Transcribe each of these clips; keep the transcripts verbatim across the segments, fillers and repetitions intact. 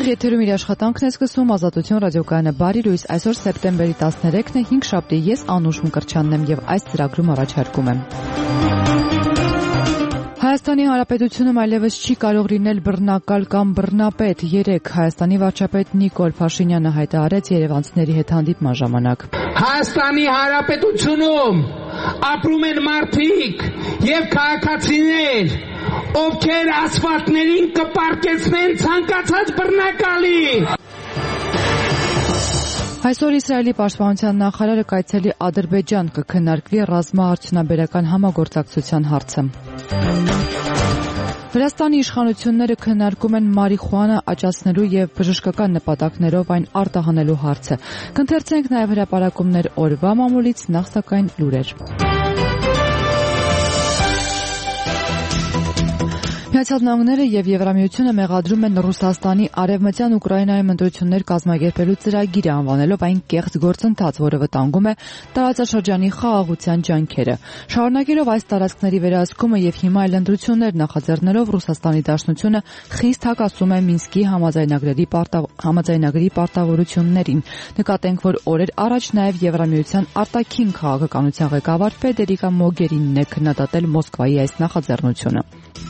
Եթերում իր աշխատանքն է սկսում Ազատություն ռադիոկայանը բարի լույս, այսօր սեպտեմբերի տասներեքն է, հինգշաբթի, ես Անուշ Մկրտչյանն եմ եւ այս ծրագրում առաջարկում եմ։ Հայաստանի Հանրապետությունում այլևս չի կարող լինել բռնակալ կամ բռնապետ։ Երեկ Հայաստանի վարչապետ Նիկոլ Փաշինյանը հայտարարեց երևանցիների հետ հանդիպման ժամանակ։ Հայաստանի Հանրապետությունում ապրում են մարդիկ եւ քաղաքացիներ, ովքեր ասֆալտներին կպարկեցնեն ցանկացած բռնակալի։ Այսօր Իսրայելի պաշտպանության նախարարը կայցելի Ադրբեջան, կքննարկվի ռազմաարդյունաբերական համագործակցության հարցը։ Վրաստանի իշխանությունները քննարկում են մարիխուանա աճացնելու եւ բժշկական նպատակներով այն արտահանելու հարցը։ Կընթերցենք նաեւ հրապարակումներ օրվա մամուլից, նախ սակայն լուրեր։ Միացյալ Նահանգները եւ Եվրամիությունը մեղադրում են Ռուսաստանի արևմտյան Ուկրաինայում ընտրություններ կազմակերպելու ծրագիրը, անվանելով այն կեղծ գործընթաց, որը վտանգում է տարածաշրջանի խաղաղության ջանքերը։ Շարունակելով այս տարածքների վերահսկումը եւ հիմա այլ ընտրություններ նախաձեռնելով Ռուսաստանի Դաշնությունը խիստ հակասում է Մինսկի համաձայնագրերի համաձայնագրի պարտավորություններին։ Նկատենք, որ օրեր առաջ նաեւ Եվրամիության արտաքին քաղաքականության ղեկավար Ֆեդերիկա Մոգերինին է քննադատել Մոսկվայի այս նախաձեռնությունը։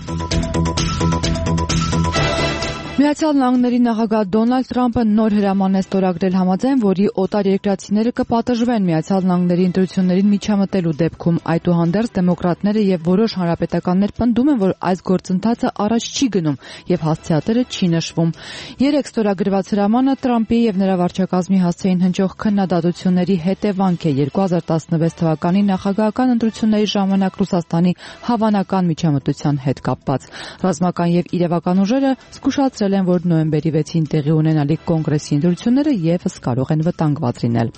Միացյալ Նահանգների նախագահ Դոնալդ Թրամփը նոր հրաման է ստորագրել, համաձայն որի օտարերկրացիները կպատժվեն Միացյալ Նահանգների ընտրություններին միջամտելու դեպքում։ Այդուհանդերձ դեմոկրատները եւ որոշ հանրապետականներ պնդում են, որ այս գործընթացը առաջ չի գնում եւ հասցեատերը չի նշվում։ Երեք ստորագրված հրամանը Թրամփի եւ նրա վարչակազմի հասցեին հնչող քննադատությունների հետևանք է երկու հազար տասնվեց թվականի նախագահական ընտրությունների ժամանակ Ռուսաստանի հավանական միջամտության հետ կապված։ Ռազմական եւ իրավական ուժերը զգուշացրել են, որ նոյեմբերի վեցին տեղի ունենալիք կոնգրեսի ընտրությունները եւս կարող են վտանգված լինել։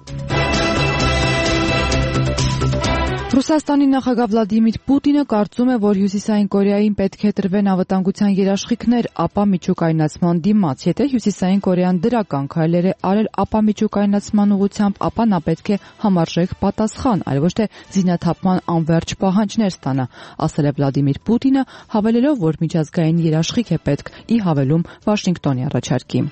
Ռուսաստանի նախագահ Վլադիմիր Պուտինը կարծում է, որ Հյուսիսային Կորեային պետք է տրվեն անվտանգության երաշխիքներ ապա միջուկայնացման դիմաց։ Եթե Հյուսիսային Կորեան դրական քայլեր է արել ապա միջուկայնացման ուղղությամբ, ապա նա պետք է համարժեք պատասխան, այլ ոչ թե զինաթափման անվերջ պահանջներ ստանա, ասել է Վլադիմիր Պուտինը, հավելելով, որ միջազգային երաշխիք է պետք, ի հավելում Վաշինգտոնի առաջարկի։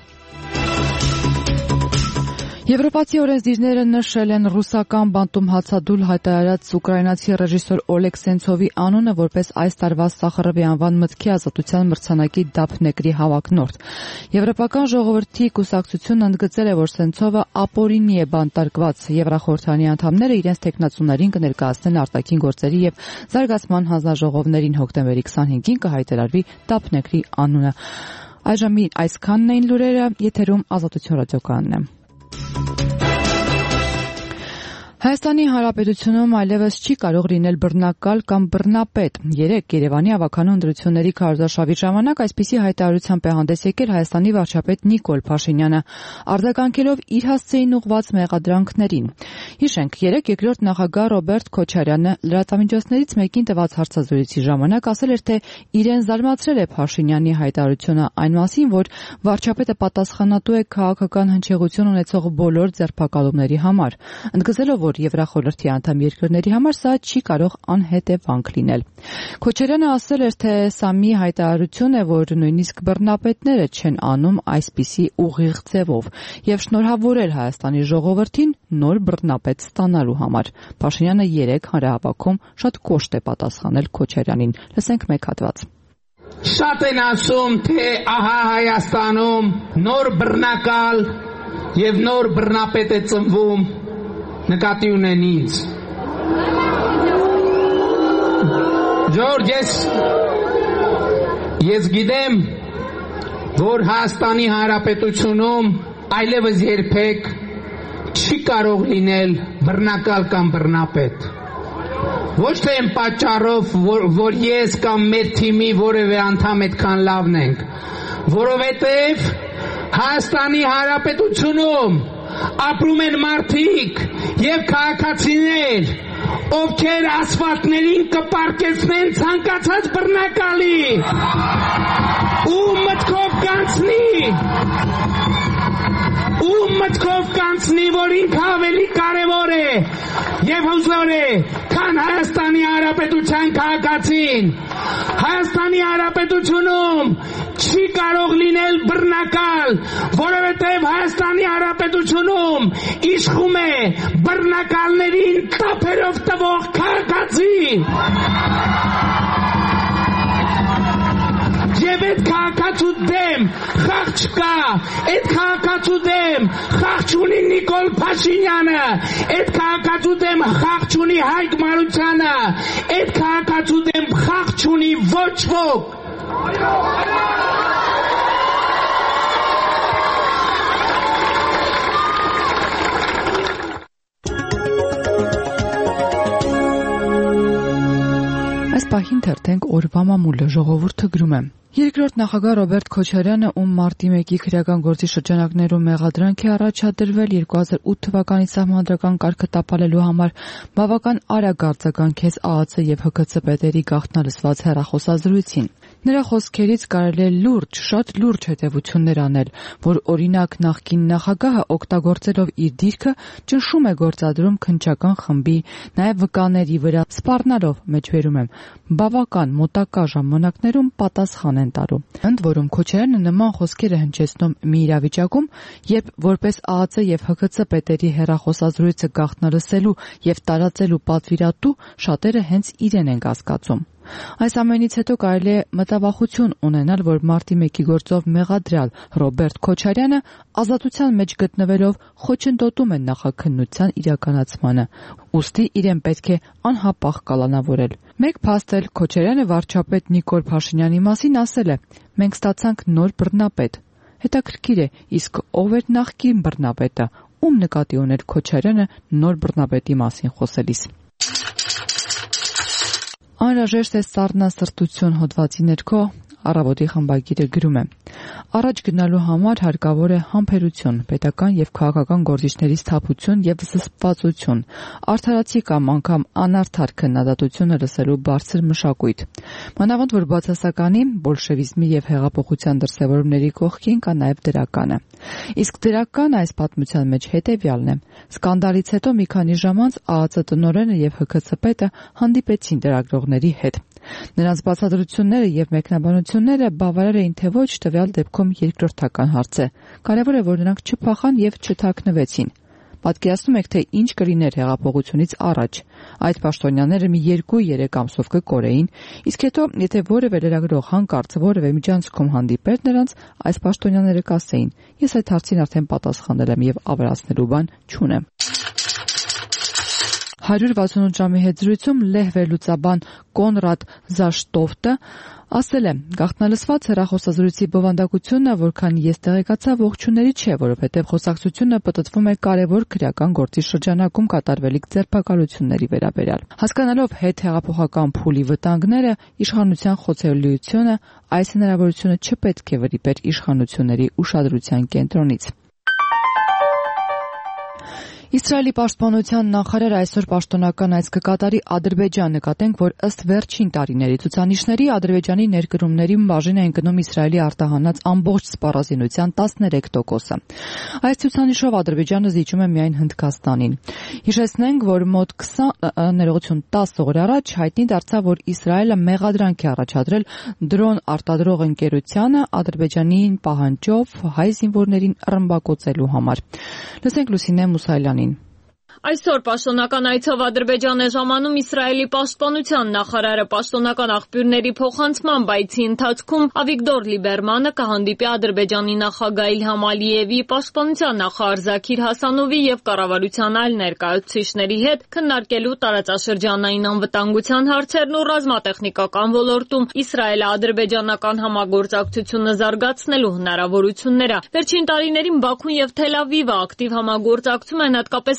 Եվրոպացի օրենսդիրները նշել են ռուսական բանտում հացադուլ հայտարարած ուկրաինացի ռեժիսոր Օլեգ Սենցովի անունը որպես այս տարվա Սախարովի անվան մտքի ազատության մրցանակի դափնեկրի հավակնորդ։ Եվրոպական ժողովրդի կուսակցությունն ընդգծել է, որ Սենցովը ապօրինի է բանտարկված։ Եվրախորհրդանի անդամները իրենց տեխնացուներին կներկայացնեն արտաքին գործերի եւ զարգացման հանձնաժողովներին հոկտեմբերի քսանհինգին կհայտարարվի դափնեկրի անունը։ Այժմ այսքանն էին լուրերը, եթերում Ազատություն ռադիոկայանն է։ Հայաստանի Հանրապետությունում այլևս չի կարող լինել բռնակալ կամ բռնապետ։ Երեկ Երևանի ավականու ընտրությունների քարոզարշավի ժամանակ այսպիսի հայտարարությամբ է հանդես եկել Հայաստանի վարչապետ Նիկոլ Փաշինյանը, արձագանքելով իր հասցեին ուղղված մեղադրանքներին։ Հիշենք, երեկ երկրորդ նախագահ Ռոբերտ Քոչարյանը լրատվամիջոցներից մեկին տված հարցազրույցի ժամանակ ասել էր, թե իրեն զարմացրել է Փաշինյանի հայտարարությունը այն մասին, որ վարչապետը պատասխանատու է քաղաքական հնչեղություն ունեցող բոլոր ձերբակալումների համար, ընդգծելով, որ Եվրախորհրդի անդամ երկրների համար սա չի կարող անհետևանք լինել։ Քոչարյանը ասել էր, թե սա մի հայտարարություն է, որ նույնիսկ բռնապետները չեն անում այսպիսի ուղիղ ձևով, եւ շնորհավորել Հայաստանի ժողովրդին նոր բռնապետ ստանալու համար։ Փաշինյանը երեկ հանրահավաքում շատ կոշտ է պատասխանել Քոչարյանին։ Լսենք մեկ հատված։ Շատ են ասում, թե ահա Հայաստանում նոր բռնակալ եւ նոր բռնապետ է ծնվում, նկատի ունեն ինձ։ Ժորժ, ես ես գիտեմ, որ Հայաստանի Հանրապետությունում այլևս երբեք չի կարող լինել բռնակալ կամ բռնապետ։ Ոչ թե այն պատճառով, որ, որ ես կամ մեր թիմի որևէ անդամ այդքան լավն ենք, որովհետև Հայաստանի Հանրապետությունում ապրում են մարդիկ եւ քաղաքացիներ, ովքեր ասֆալտներին կպարկեցնեն ցանկացած բռնակալի ու մտքով կանցնի ու մտքով կանցնի, որ ինքը ավելի կարևոր է եւ հզոր է, քան Հայաստանի Հանրապետության քաղաքացին։ Հայաստանի Հանրապետությունում չի կարող լինել բռնակալ, որովհետեւ Հայաստանի Հանրապետությունում իշխում է բռնակալներին տափերով տվող քաղաքացի։ Եվ այդ քաղաքացու դեմ խաղ չկա, այդ քաղաքացու դեմ խաղ չունի Նիկոլ Փաշինյանը, այդ քաղաքացու դեմ խաղ չունի Հայկ Մարությանը, այդ քաղաքացու դեմ խաղ չունի ոչ ոք։ Այս պահին թերթենք օրվա մամուլը, ժողովուրդը գրում է. Երկրորդ նախագահ Ռոբերտ Քոչարյանը, ում մարտի մեկի քրեական գործի շրջանակներում մեղադրանք է առաջադրվել երկու հազար ութ թվականի սահմանադրական կարգը տապալելու համար, բավական արագ արձագանքեց ԱԱՑ եւ Հ K C պետերի գաղտնալսված հեռախոսազրույցին։ Նրա խոսքերից կարելի է լուրջ, շատ լուրջ հետևություններ անել, որ օրինակ նախկին նախագահը օգտագործելով իր դիրքը ճնշում է գործադրում քննչական խմբի, նաև վկաների վրա, սպառնալով, մեջբերում եմ, բավական մոտակա ժամանակներում պատասխան են տալու։ Ընդ որում Քոչարյանը նման խոսքեր է հնչեցնում մի իրավիճակում, երբ որպես ԱԱՑ եւ Հ K C պետերի հեռախոսազրույցը գաղտնալսելու եւ տարածելու պատվիրատու շատերը հենց իրեն են կասկածում։ Այս ամենից հետո կարելի է մտավախություն ունենալ, որ մարտի մեկի գործով մեղադրյալ Ռոբերտ Քոչարյանը ազատության մեջ գտնվելով խոչընդոտում է նախաքննության իրականացմանը, ուստի իրեն պետք է անհապաղ կալանավորել։ Մեկ փաստ էլ Քոչարյանը վարչապետ Նիկոլ Փաշինյանի մասին ասել է. «Մենք ստացանք նոր բռնապետ»։ Հետաքրքիր է, իսկ ով էր նախկին բռնապետը, ում նկատի ուներ Քոչարյանը նոր բռնապետի մասին խոսելիս։ Անհրաժեշտ է սառնասրտություն հոդվածի ներքո Առավոտի խմբագիրը գրում է. Առաջ գնալու համար հարկավոր է համբերություն, պետական եւ քաղաքական գործիչների սթափություն եւ զսպվածություն, արդարացի կամ անգամ անարդար քննադատությունը լսելու բարձր մշակույթ։ Մանավանդ որ բացասականի, բոլշևիզմի եւ հեղափոխության դրսեւորումների կողքին կա նաեւ դրականը։ Իսկ դրական այս պատմության մեջ հետեւյալն է. Սկանդալից հետո մի քանի ժամ անց ԱԱՑ տնօրենը եւ Հ K C պետը հանդիպեցին լրագրողների հետ։ Նրանց բացատրությունները եւ մեկնաբանությունները բավարար էին թե ոչ տվյալ դեպքում երկրորդական հարց է։ Կարևոր է, որ նրանք չփախան եւ չթաքնվեցին։ Պատկերացնում եք, թե ինչ կլիներ հեղափոխությունից առաջ։ Այդ պաշտոնյաները մի երկու-երեք ամսով կկորեին, իսկ հետո, եթե որևէ լրագրող հանկարծ որևէ միջանցքում հանդիպեր նրանց, այս պաշտոնյաները կասեին. «Ես այդ հարցին արդեն պատասխանել եմ եւ ավելացնելու բան չունեմ»։ հարյուր վաթսունութ ժամի հետ զրույցում լեհ վերլուծաբան Կոնրադ Զաշտոֆտը ասել է. «Գաղտնալսված հեռախոսազրույցի բովանդակությունը, որքան ես տեղեկացա, ողջունելի չէ, որովհետև խոսակցությունը պտտվում է կարևոր քրեական գործի շրջանակում կատարվելիք ձերբակալությունների վերաբերյալ։ Հասկանալով հետհեղափոխական փուլի վտանգները, իշխանության խոցելիությունը, այս հնարավորությունը չպետք է վրիպեր իշխանությունների ուշադրության կենտրոնից»։ Իսրայելի պաշտպանության նախարարը այսօր պաշտոնական այց կկատարի Ադրբեջան, նկատենք, որ ըստ վերջին տարիների ցուցանիշների Ադրբեջանի ներկրումների բաժին է ընկնում Իսրայելի արտահանած ամբողջ սպառազինության տասներեք տոկոսը։ Այս ցուցանիշով Ադրբեջանը զիջում է միայն Հնդկաստանին։ Հիշեցնենք, որ մոտ քսան ներողություն տասը օր առաջ հայտնի դարձավ, որ Իսրայելը մեղադրանք է առաջադրել դրոն արտադրող ընկերությանը Ադրբեջանին պահանջով հայ զինվորներին ռմբակոծելու համար։ Լսենք Լուսինե Մուսայելյանին։ Այսօր պաշտոնական այցով Ադրբեջան է ժամանում Իսրայելի պաշտպանության նախարարը պաշտոնական աղբյուրների փոխանցման բայցի ընթացքում Ավիգդոր Լիբերմանը կհանդիպի Ադրբեջանի նախագահ Իլհամ Ալիևի, պաշտպանության նախարար Զաքիր Հասանովի եւ կառավարության այլ ներկայացուցիչների հետ քննարկելու տարածաշրջանային անվտանգության հարցերն ու ռազմատեխնիկական ոլորտում Իսրայելա-ադրբեջանական համագործակցությունը զարգացնելու հնարավորությունները։ Վերջին տարիներին Բաքուն եւ Թել Ավիվը ակտիվ համագործակցում են հատկապես ռազմա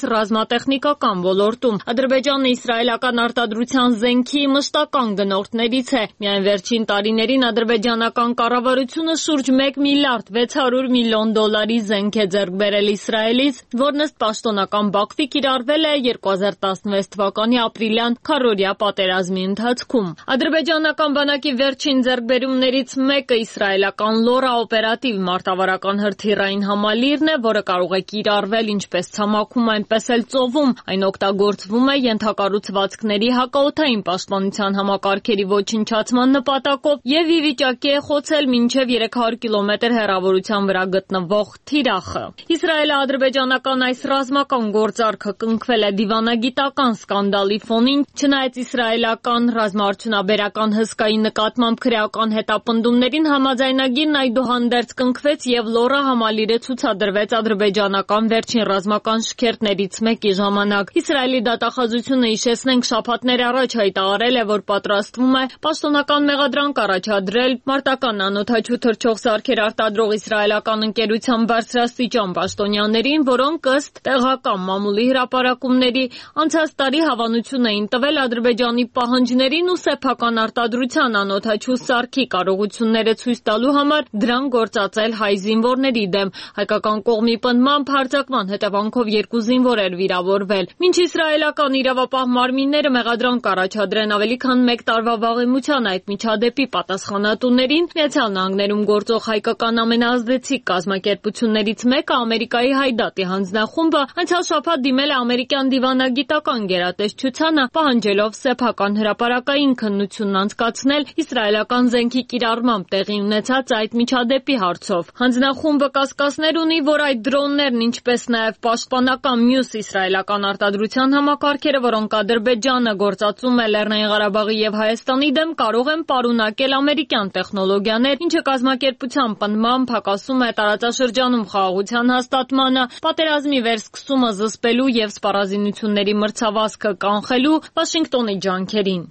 ռազմատեխնիկական ոլորտում։ Ադրբեջանը իսրայելական արտադրության զենքի մշտական գնորդներից է։ Միայն վերջին տարիներին ադրբեջանական կառավարությունը շուրջ մեկ միլիարդ վեց հարյուր միլիոն դոլարի զենք է ձեռք բերել Իսրայելից, որն ըստ պաշտոնական Բաքվի կիրառվել է երկու հազար տասնվեց թվականի ապրիլյան քառօրյա պատերազմի ընթացքում։ Ադրբեջանական բանակի վերջին ձեռքբերումներից մեկը իսրայելական Լորա օպերատիվ մարտավարական հրթիռային համալիրն է, որը կարող է կիրառվել ինչպես ցամաքում, այնպես էլ ծովում։ Այն օգտագործվում է ենթակառուցվածքների հակաօդային պաշտպանության համակարգերի ոչնչացման նպատակով եւ ի վիճակի է խոցել մինչեւ երեք հարյուր կիլոմետր հեռավորության վրա գտնվող թիրախը։ Իսրայելա-ադրբեջանական այս ռազմական գործարքը կնքվել է դիվանագիտական սկանդալի ֆոնին, չնայած իսրայելական ռազմաարդյունաբերական հսկայի նկատմամբ քրեական հետապնդումներին համաձայնագիրն այդուհանդերձ կնքվեց եւ Լորա համալիրը ցուցադրվեց ադրբեջանական վերջին ռազմական շքերթներից մեկի ժամանակ։ Իսրայելի դատախազությունը, հիշեցնենք, շաբաթներ առաջ հայտարարել է, որ պատրաստվում է պաշտոնական մեղադրանք առաջադրել մարտական անօդաչու թռչող սարքեր արտադրող իսրայելական ընկերության բարձրաստիճան պաշտոնյաներին, որոնք ըստ տեղական մամուլի հրապարակումների անցած տարի հավանություն էին տվել Ադրբեջանի պահանջներին ու սեփական արտադրության անօդաչու սարքի կարողությունները ցույց տալու համար դրան գործածել հայ զինվորների դեմ։ Հայկական կողմի պնդմամբ հարձակման հետևանքով երկու զինվոր էր վիրավորվել։ Մինչ իսրայելական իրավապահ մարմինները մեղադրանք առաջադրեն ավելի քան մեկ տարվա վաղեմության այդ միջադեպի պատասխանատուներին, Միացյալ Նահանգներում գործող հայկական ամենաազդեցիկ կազմակերպություններից մեկը Ամերիկայի Հայդատի հանձնախումբը անցյալ շաբաթ դիմել է ամերիկյան դիվանագիտական գերատեսչությանը, պահանջելով սեփական հրապարակային քննությունն անցկացնել իսրայելական զենքի կիրառմամբ տեղի ունեցած այդ միջադեպի հարցով։ Հանձնախումբը կասկածներ ունի, որ այդ դրոններն, ինչպես նաև պաշտպանական մյուս իսրայելական արտադրության համակարգերը, որոնք Ադրբեջանը գործածում է Լեռնային Ղարաբաղի եւ Հայաստանի դեմ, կարող են պարունակել ամերիկյան տեխնոլոգիաներ, ինչը կազմակերպության պնդմամբ հակասում է տարածաշրջանում խաղաղության հաստատմանը, պատերազմի վերսկսումը զսպելու եւ սպառազինությունների մրցավազքը կանխելու Վաշինգտոնի ջանքերին։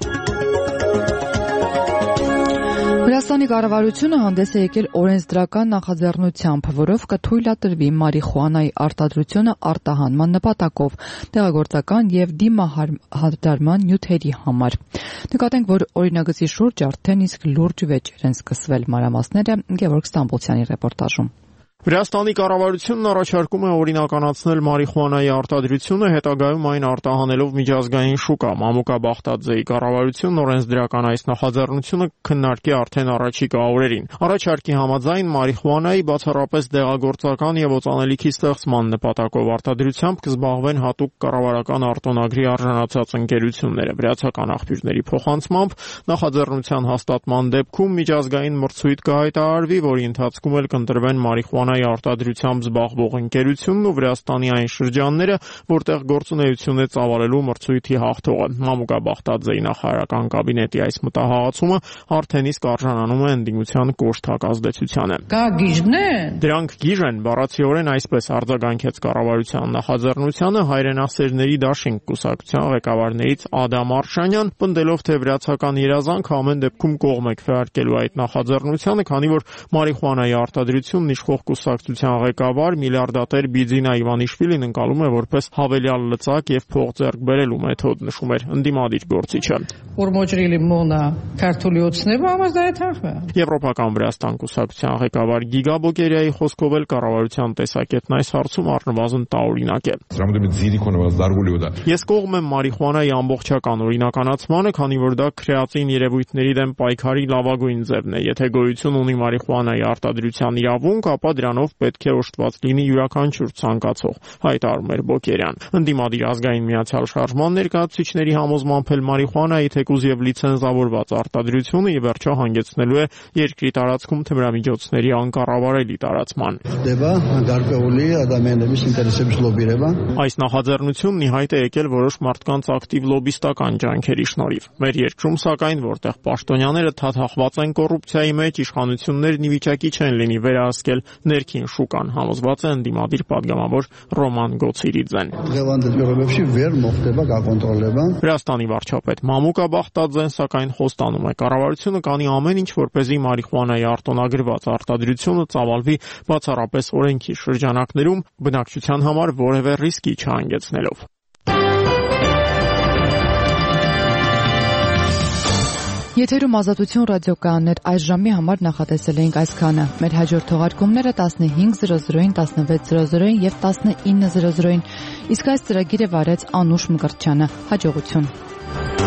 Վրաստանի կառավարությունը հանդես է եկել օրենսդրական նախաձեռնությամբ, որով կթույլատրվի մարիխուանայի արտադրությունը արտահանման նպատակով տեղագործական եւ դիմահարդարման նյութերի համար։ Նկատենք, որ օրինագծի շուրջ արդեն իսկ լուրջ վեճեր են սկսվել։ Մանրամասները Գևորգ Ստամբոլցյանի ռեպորտաժում։ Վրաստանի կառավարությունն առաջարկում է օրինականացնել մարիխուանայի արտադրությունը, հետագայում այն արտահանելով միջազգային շուկա։ Մամուկա Բախտաձեի կառավարությունն օրենսդրական այս նախաձեռնությունը քննարկի արդեն առաջիկա օրերին։ Առաջարկի համաձայն մարիխուանայի բացառապես դեղագործական եւ օծանելիքի ստեղծման նպատակով արտադրությամբ կզբաղվեն հատուկ կառավարական արտոնագրի արժանացած ընկերությունները։ Վրացական աղբյուրների փոխանցմամբ նախաձեռնության հաստատման դեպքում միջազգային մրցույթ կհայտարարվի, որի ընթացքում էլ կընտրվեն մարիխուանա արտադրությամբ զբաղվող ընկերությունն ու Վրաստանի այն շրջանները, որտեղ գործունեություն է ծավալելու մրցույթի հաղթողը։ Մամուկա Բախտաձեի նախարարական կաբինետի այս մտահղացումը արդեն իսկ արժանանում է ընդդիմության կոշտ հակազդեցությանը։ Կա գիժն Դրանք գիժ են, բառացիորեն այսպես արձագանքեց կառավարության նախաձեռնությանը հայրենասերների դաշինք կուսակցության ղեկավարներից Ադամ Արշանյան, պնդելով, թե վրացական երազանքը ամեն դեպքում կողմ է քվեարկելու այդ նախաձեռնությանը, քանի որ մարիխուանայի արտադրությունն իշխող կուսակցության ղեկավար միլիարդատեր Բիձինա Իվանիշվիլին ընկալում է որպես հավելյալ լծակ եւ փող ձեռք բերելու մեթոդ, նշում էր ընդդիմադիր գործիչը։ Եվրոպական Վրաստան կուսակցության ղեկավար Գիգա Բոկերիայի խոսքով էլ կառավարության տեսակետն այս հարցում առնվազն տարօրինակ է։ Ես կողմ եմ մարիխուանայի ամբողջական օրինականացմանը, քանի որ դա քրեատին երևույթների դեմ պայքարի լավագույն ձևն է։ Եթե գոյություն ունի մարիխուանայի արտադրության իրավունք, ապա դրանով պետք է օժտված լինի յուրաքանչյուր ցանկացող, հայտարարում էր Բոկերյան։ Ընդդիմադիր ազգային միացյալ շարժման ներկայացուցիչների համոզմամբ էլ մարիխուանայի թեկուզ եւ լիցենզավորված արտադրությունը ի վերջո հանգեցնելու է երկրի տարածքում թմրամիջոցների անկառավարելի տարածման։ Այս նախաձեռնությունն ի հայտ է եկել որոշ մարդկանց ակտիվ լոբիստական ջանքերի շնորհիվ։ Մեր երկրում, սակայն, որտեղ պաշտոնյաները թաթախված են կոռուպցիայի մեջ, իշխանություններն ի վիճակի չեն լինի վերահսկել ներքին շուկան, համոզված է ընդդիմադիր падգամավոր Ռոման Գոցիրիձեն։ Վրաստանի վարչապետ Մամուկա Բախտաձեն սակայն խոստանում է, կառավարությունը կանի ամեն ինչ, որպեսզի մարիխուանայի արտոնագրված արտադրությունը ծավալվի բացառապես օրենքի շրջանակներում, բնակչության համար որևէ ռիսկի չհանգեցնելով։ Եթերում Ազատություն ռադիոկայաններ այս ժամի համար նախատեսել էինք այսքանը։ Մեր հաջորդ թողարկումները տասնհինգ զրո զրոին, տասնվեց զրո զրոին եւ տասնինը զրո զրոին։ Իսկ այս ծրագիրը վարեց Անուշ Մկրտչյանը։ Հաջողություն։